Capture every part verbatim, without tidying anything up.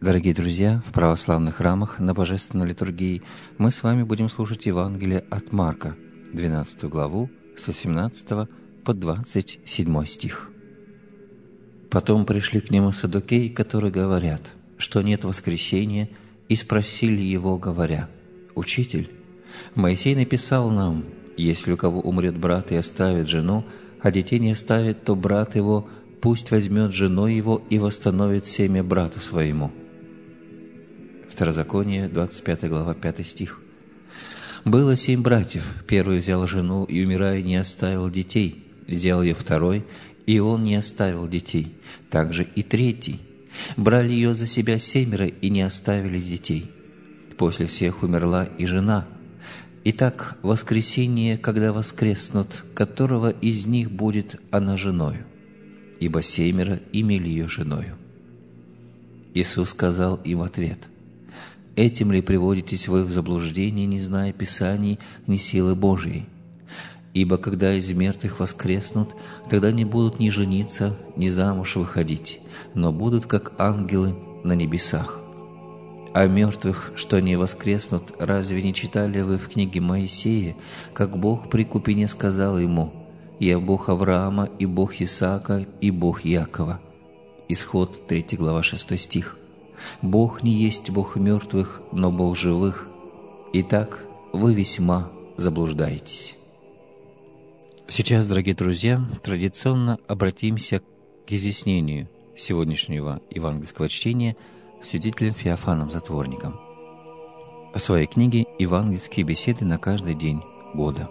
Дорогие друзья, в православных храмах на Божественной литургии мы с вами будем слушать Евангелие от Марка, двенадцатую главу, с восемнадцатого по двадцать седьмой стих. «Потом пришли к нему саддукеи, которые говорят, что нет воскресения, и спросили его, говоря: „Учитель, Моисей написал нам, если у кого умрет брат и оставит жену, а детей не оставит, то брат его пусть возьмет жену его и восстановит семя брату своему“». Второзаконие, двадцать пятая глава, пятый стих. «Было семь братьев. Первый взял жену и, умирая, не оставил детей. Взял ее второй, и он не оставил детей. Также и третий. Брали ее за себя семеро и не оставили детей. После всех умерла и жена. Итак, воскресение, когда воскреснут, которого из них будет она женою? Ибо семеро имели ее женою». Иисус сказал им в ответ: «Этим ли приводитесь вы в заблуждение, не зная Писаний, ни силы Божией? Ибо когда из мертвых воскреснут, тогда не будут ни жениться, ни замуж выходить, но будут как ангелы на небесах. А мертвых, что не воскреснут, разве не читали вы в книге Моисея, как Бог при купине сказал ему: „Я Бог Авраама, и Бог Исаака, и Бог Иакова“?» Исход, третья глава, шестой стих. «Бог не есть Бог мертвых, но Бог живых. Итак, вы весьма заблуждаетесь». Сейчас, дорогие друзья, традиционно обратимся к изъяснению сегодняшнего евангельского чтения святителем Феофаном Затворником о своей книге «Евангельские беседы на каждый день года».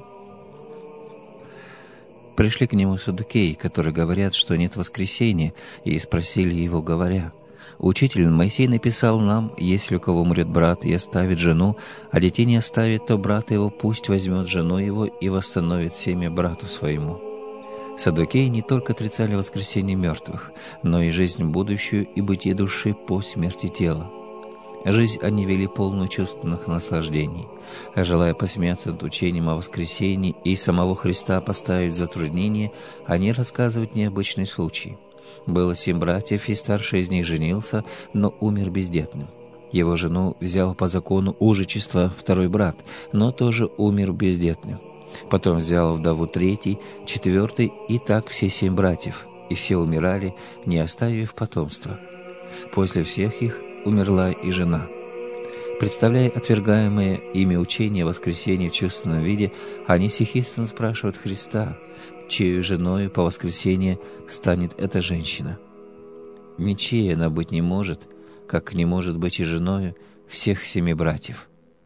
Пришли к нему саддукеи, которые говорят, что нет воскресения, и спросили его, говоря: «Учитель, Моисей написал нам, если у кого умрет брат и оставит жену, а детей не оставит, то брат его пусть возьмет жену его и восстановит семя брату своему». Саддукеи не только отрицали воскресение мертвых, но и жизнь будущую и бытие души по смерти тела. Жизнь они вели полную чувственных наслаждений, а желая посмеяться над учением о воскресении и самого Христа поставить в затруднение, они рассказывают необычный случай. Было семь братьев, и старший из них женился, но умер бездетным. Его жену взял по закону ужичества второй брат, но тоже умер бездетным. Потом взял вдову третий, четвертый, и так все семь братьев, и все умирали, не оставив потомства. После всех их умерла и жена. Представляя отвергаемое ими учение о воскресении в чувственном виде, они с ехидством спрашивают Христа, чьей женою по воскресенье станет эта женщина. Ничьей она быть не может, как не может быть и женою всех семи братьев.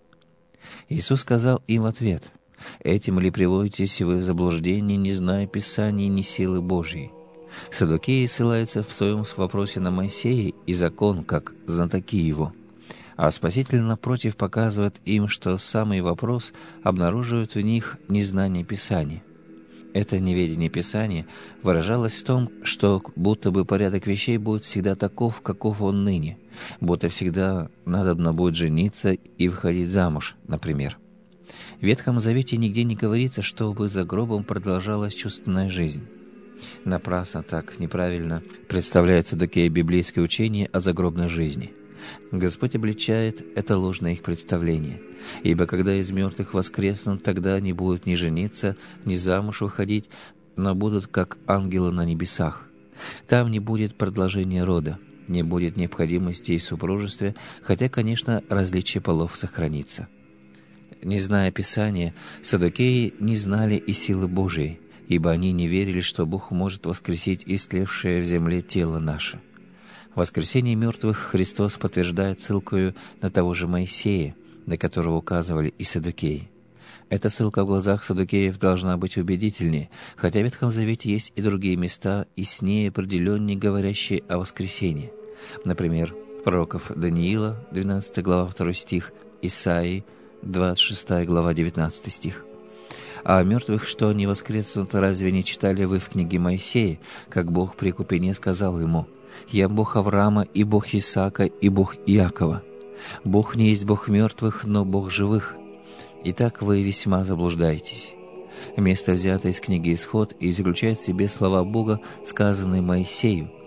Иисус сказал им в ответ: «Этим ли приводитесь вы в заблуждение, не зная Писаний, ни силы Божьей?» Саддукеи ссылаются в своем вопросе на Моисея и закон, как знатоки его. А Спаситель, напротив, показывает им, что самый вопрос обнаруживает в них незнание Писания. Это неведение Писания выражалось в том, что будто бы порядок вещей будет всегда таков, каков он ныне, будто всегда надобно будет жениться и выходить замуж, например. В Ветхом Завете нигде не говорится, чтобы за гробом продолжалась чувственная жизнь. Напрасно так неправильно представляет саддукеи библейское учение о загробной жизни. Господь обличает это ложное их представление. «Ибо когда из мертвых воскреснут, тогда не будут ни жениться, ни замуж выходить, но будут как ангелы на небесах. Там не будет продолжения рода, не будет необходимости в супружестве, хотя, конечно, различие полов сохранится». Не зная Писания, саддукеи не знали и силы Божией, ибо они не верили, что Бог может воскресить истлевшее в земле тело наше. Воскресение мертвых Христос подтверждает ссылкою на того же Моисея, на которого указывали и саддукеи. Эта ссылка в глазах саддукеев должна быть убедительнее, хотя в Ветхом Завете есть и другие места, и с ней определеннее говорящие о воскресении. Например, пророков Даниила, двенадцатая глава, второй стих, Исаии, двадцать шестая глава, девятнадцатый стих. А о мертвых, что они воскреснут, разве не читали вы в книге Моисея, как Бог при купине сказал ему: «Я Бог Авраама, и Бог Исаака, и Бог Иакова». Бог не есть Бог мертвых, но Бог живых. Итак, вы весьма заблуждаетесь. Место взято из книги «Исход» и заключает в себе слова Бога, сказанные Моисею,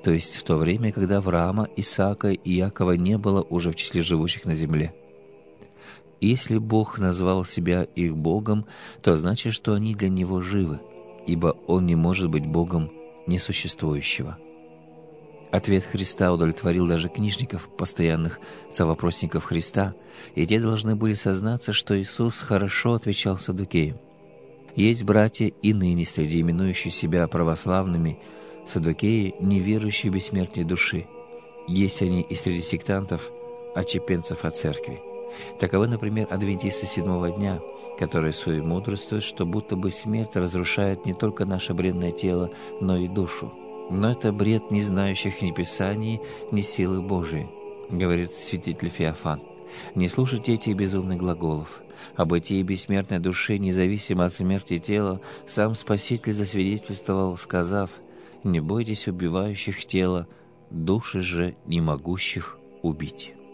то есть в то время, когда Авраама, Исаака и Иакова не было уже в числе живущих на земле. Если Бог назвал себя их Богом, то значит, что они для Него живы, ибо Он не может быть Богом несуществующего. Ответ Христа удовлетворил даже книжников, постоянных совопросников Христа, и те должны были сознаться, что Иисус хорошо отвечал саддукеям. Есть братья и ныне среди именующих себя православными саддукеи, неверующие в бессмертие души. Есть они и среди сектантов, отщепенцев от церкви. Таковы, например, адвентисты седьмого дня, которые суемудрствуют, что будто бы смерть разрушает не только наше бренное тело, но и душу. Но это бред не знающих ни Писаний, ни силы Божией, говорит святитель Феофан. Не слушайте этих безумных глаголов. О бытии бессмертной души, независимо от смерти тела, сам Спаситель засвидетельствовал, сказав: «Не бойтесь убивающих тело, души же не могущих убить».